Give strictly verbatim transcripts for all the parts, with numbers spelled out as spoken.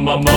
mama.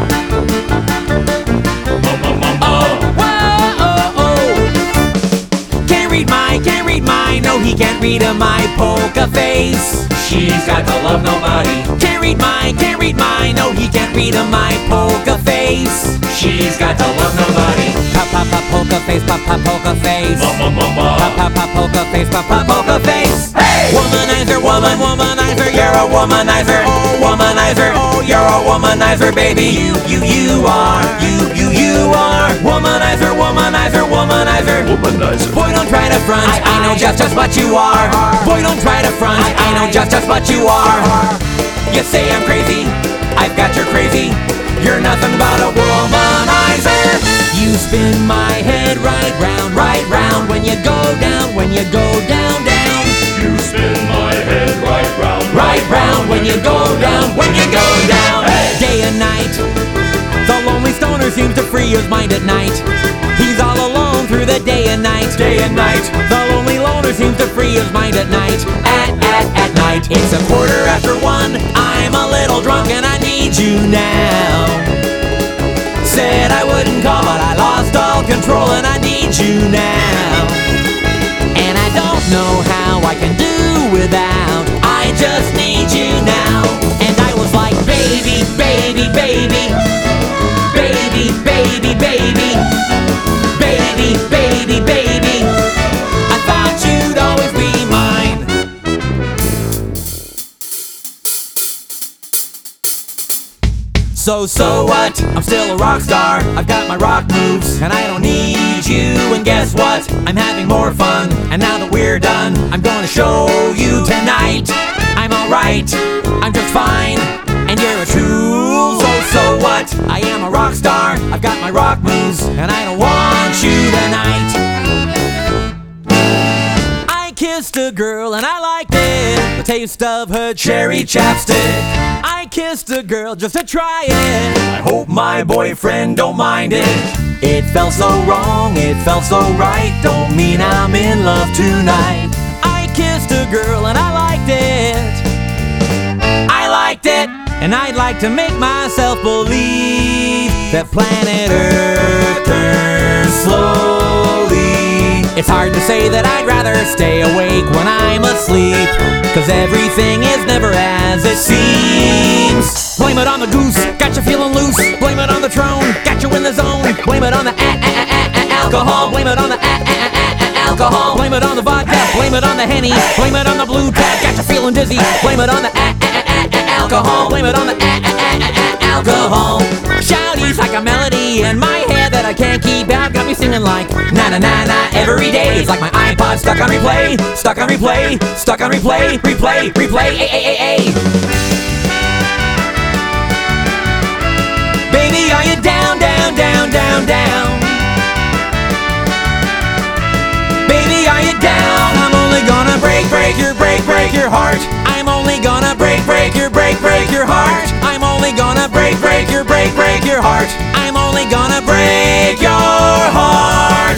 Mama, mama. Whoa, oh, oh. Can't read my, can't read my, no, he can't read a my polka face. She's got to love nobody. Can't read my, can't read my, no, he can't read a my polka face. She's got to love nobody. Pop, pop, pop, polka face, pop, pop, polka face. Mama, Pop, mama. pop, pop, polka face, pop, pop, polka face. Hey! Womanizer, woman, womanizer, you're a womanizer. Oh, womanizer, oh, you're a womanizer, baby. You, you, you are, you, you, you are. Womanizer, womanizer, womanizer. Womanizer. Boy, don't try to front, I, I know just, just what you are. Boy, don't try to front, I, I know just, just what you are. You say I'm crazy, I've got your crazy. You're nothing but a womanizer. You spin my head right round, right round. When you go down, when you go down, down. You spin my head right round, Right round, when you go down, when you go down. Hey! Day and night, the lonely stoner seems to free his mind at night. He's all alone through the day and night. Day and night. The lonely loner seems to free his mind at night. At, at, at night. It's a quarter after one. I'm a little drunk and I need you now. Said I wouldn't call, but I lost all control and I need you now. And I don't know how I can do without. I just need you now. And I was like, baby, baby, baby. Baby, baby, baby. Baby, baby, baby. I thought you'd always be mine. So, so what? I'm still a rock star. I've got my rock moves, and I don't need you. And guess what? I'm having more fun. And now that we're done, I'm gonna show you tonight. I'm alright, I'm just fine. And you're a tool. So, so what? I am a rock star. I've got my rock moves, and I don't want you tonight. I kissed a girl and I liked it, the taste of her cherry chapstick. I kissed a girl just to try it. I hope my boyfriend don't mind it. It felt so wrong, it felt so right. Don't mean I'm in love tonight. I kissed a girl and I liked it. I liked it. And I'd like to make myself believe that planet Earth turns slowly. It's hard to say that I'd rather stay awake when I'm asleep, 'cause everything is never as it seems. Blame it on the goose, got you feeling loose. Blame it on the throne, got you in the zone. Blame it on the a- a- a- a- alcohol. Blame it on the a- a- a- a- alcohol. Blame it on the vodka, blame it on the Henny. Blame it on the blue tab, got you feeling dizzy. Blame it on the a- a- a- a- alcohol. Blame it on the a- a- a- a- alcohol. Shouties like a melody in my head that I can't keep out. Got me singing like na na na na every day. It's like my iPod stuck on replay, stuck on replay, stuck on replay, replay, replay, a a a a. Baby, are you down, down, down, down, down? Baby, are you down? I'm only gonna break, break your, break, break your heart. I'm only gonna break, break your, break, break your heart. I'm only gonna break, break your, break, break your heart. I'm only gonna break your heart.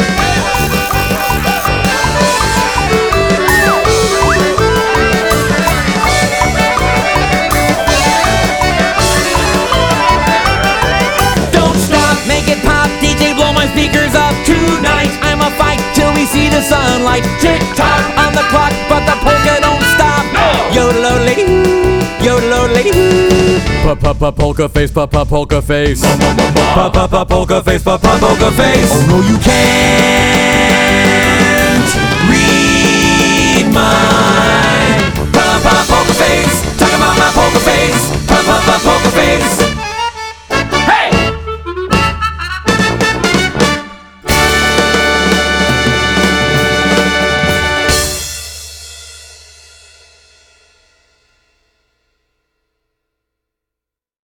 Don't stop, make it pop, D J, blow my speakers up tonight. I'ma fight till we see the sunlight. Tick tock on the clock, but the polka don't stop. No! Yodel lady, yodel lady. Pa pa pa polka face, pa pa polka face. Mama, mama. Pa pa pa polka face, pa pa polka face. Oh no, you can't.